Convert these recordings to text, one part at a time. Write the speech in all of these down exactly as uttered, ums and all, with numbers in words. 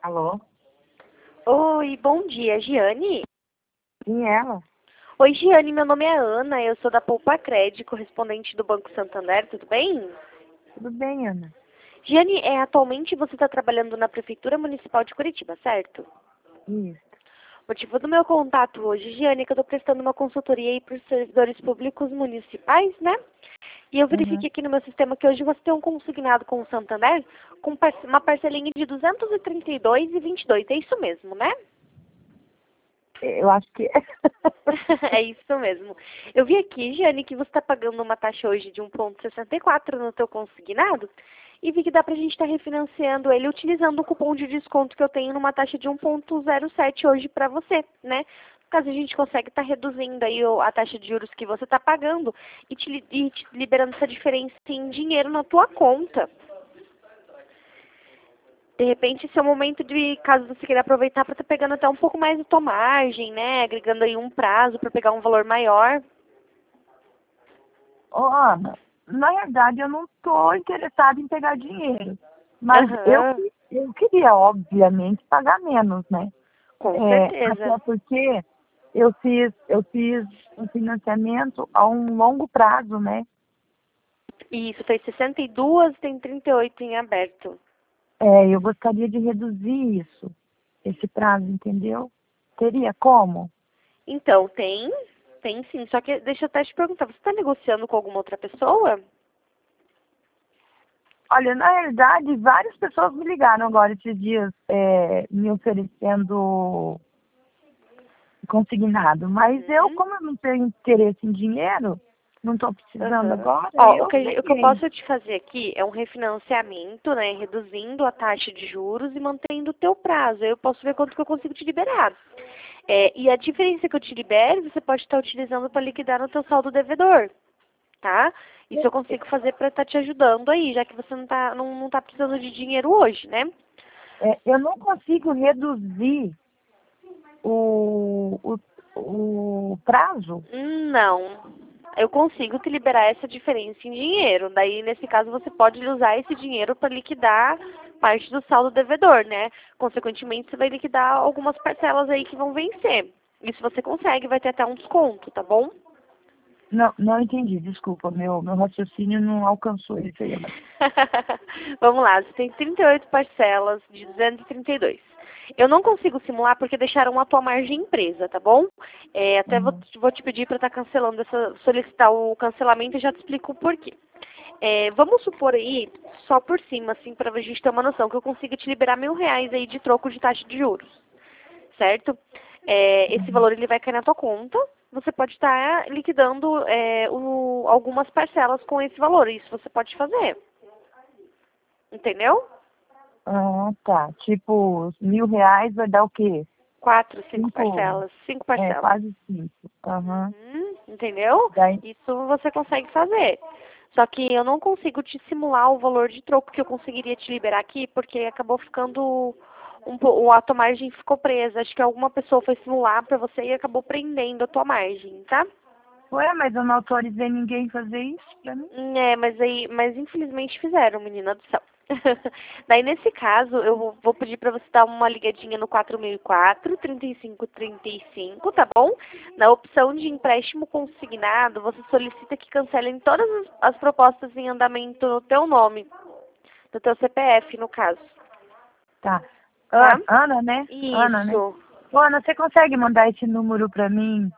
Alô? Oi, bom dia, Giane. Sim, ela? Oi, Giane, meu nome é Ana, eu sou da Poupa Cred, correspondente do Banco Santander, tudo bem? Tudo bem, Ana? Giane, é, atualmente você está trabalhando na Prefeitura Municipal de Curitiba, certo? Isso. O motivo do meu contato hoje, Giane, é que eu estou prestando uma consultoria aí para os servidores públicos municipais, né? E eu Uhum. verifiquei aqui no meu sistema que hoje você tem um consignado com o Santander com par- uma parcelinha de duzentos e trinta e dois e vinte e dois, é isso mesmo, né? Eu acho que é. É isso mesmo. Eu vi aqui, Jane, que você está pagando uma taxa hoje de um vírgula sessenta e quatro no teu consignado e vi que dá para a gente estar refinanciando ele utilizando o cupom de desconto que eu tenho numa taxa de um vírgula zero sete hoje para você, né? No caso, a gente consegue estar reduzindo aí o- a taxa de juros que você está pagando e te, li- e te liberando essa diferença em dinheiro na tua conta. De repente, esse é o momento de, caso você queira aproveitar para estar pegando até um pouco mais da tua margem, né? Agregando aí um prazo para pegar um valor maior. Ô, Ana, na verdade eu não estou interessada em pegar dinheiro. Mas eu, Aham, eu queria, obviamente, pagar menos, né? com É, certeza. até porque eu fiz, eu fiz um financiamento a um longo prazo, né? E isso fez sessenta e duas, tem trinta e oito em aberto. É, eu gostaria de reduzir isso, esse prazo, entendeu? Teria como? Então, tem, tem sim. Só que deixa eu até te perguntar, você está negociando com alguma outra pessoa? Olha, na realidade, várias pessoas me ligaram agora esses dias é, me oferecendo consignado. Mas eu, Uhum. como eu não tenho interesse em dinheiro, não estou precisando Aham. agora, Ó, o eu que, a gen- o que eu neguei. posso te fazer aqui é um refinanciamento, né? Reduzindo a taxa de juros e mantendo o teu prazo. Aí eu posso ver quanto que eu consigo te liberar. É, e a diferença que eu te libero, você pode estar utilizando para liquidar no teu saldo devedor, tá? Isso eu consigo fazer para estar te ajudando aí, já que você não tá, não, não tá precisando de dinheiro hoje, né? É, eu não consigo reduzir o, o, o prazo. Não. Eu consigo te liberar essa diferença em dinheiro. Daí, nesse caso, você pode usar esse dinheiro para liquidar parte do saldo devedor, né? Consequentemente, você vai liquidar algumas parcelas aí que vão vencer. Isso você consegue, vai ter até um desconto, tá bom? Não, não entendi, desculpa, meu, meu raciocínio não alcançou isso aí. Mas... Vamos lá, você tem trinta e oito parcelas de duzentos e trinta e dois. Eu não consigo simular porque deixaram a tua margem empresa, tá bom? É, até vou, Uhum. vou te pedir para estar cancelando essa, solicitar o cancelamento e já te explico o porquê. É, vamos supor aí, só por cima, assim, para a gente ter uma noção, que eu consiga te liberar mil reais aí de troco de taxa de juros, certo? É, esse valor ele vai cair na tua conta. Você pode estar liquidando é, o- algumas parcelas com esse valor. Isso você pode fazer. Entendeu? Ah, tá. Tipo, mil reais vai dar o quê? Quatro, cinco Cinco, parcelas. Cinco é, parcelas. quase cinco. Aham. Uhum, entendeu? Daí, Isso você consegue fazer. Só que eu não consigo te simular o valor de troco que eu conseguiria te liberar aqui, porque acabou ficando um po- a tua margem ficou presa. Acho que alguma pessoa foi simular pra você e acabou prendendo a tua margem, tá? ué, mas eu não autorizei ninguém fazer isso pra mim? Hum, É, mas aí, mas infelizmente fizeram, menina do céu. Daí nesse caso, eu vou vou pedir pra você dar uma ligadinha no quatro mil e quatro, trinta e cinco trinta e cinco, tá bom? Na opção de empréstimo consignado, você solicita que cancelem todas as as propostas em andamento no teu nome, no teu C P F, no caso, Tá. tá? Ana, Ana, né? Ana, né? Isso. Ô, Ana, você consegue mandar esse número pra mim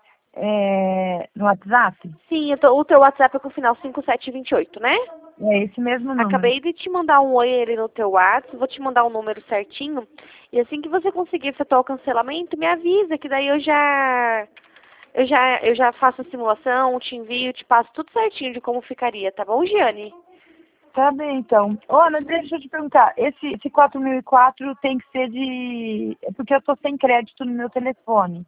é, no WhatsApp? Sim, eu tô- o teu WhatsApp é com o final cinco sete dois oito, né? É esse mesmo número. Acabei de te mandar um oi ali no teu WhatsApp, vou te mandar o número certinho. E assim que você conseguir efetuar o cancelamento, me avisa, que daí eu já eu já eu já faço a simulação, te envio, te passo tudo certinho de como ficaria, tá bom, Giane? Tá bem, então. Ô, Ana, deixa eu te perguntar. Esse, esse quatro mil e quatro tem que ser de... É porque eu tô sem crédito no meu telefone.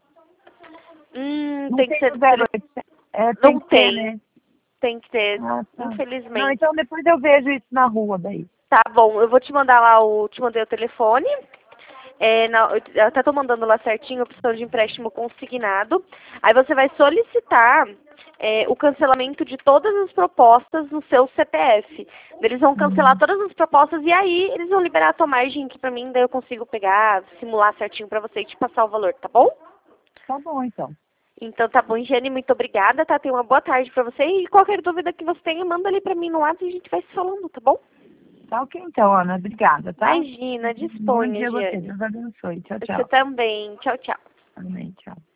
Hum, Não tem que tem ser o do zero tele... oitocentos. É, tem Não que ter, tem, né? tem que ter, Ah, tá. Não, infelizmente. então depois eu vejo isso na rua daí. Tá bom, eu vou te mandar lá o te mandei o telefone. É, na, eu até tô mandando lá certinho, opção de empréstimo consignado. Aí você vai solicitar é, o cancelamento de todas as propostas no seu C P F. Eles vão cancelar Hum, todas as propostas e aí eles vão liberar a tua margem aqui pra mim, daí eu consigo pegar, simular certinho pra você e te passar o valor, tá bom? tá bom, então. Então tá bom, Jane, muito obrigada, tá? Tenha uma boa tarde pra você e qualquer dúvida que você tenha, manda ali pra mim no WhatsApp e a gente vai se falando, tá bom? Tá ok, então, Ana. Obrigada, tá? Imagina, Bom disponha, dia a você. Jane. Deus abençoe. Tchau, Você tchau. também. Tchau, tchau. Amém, tchau.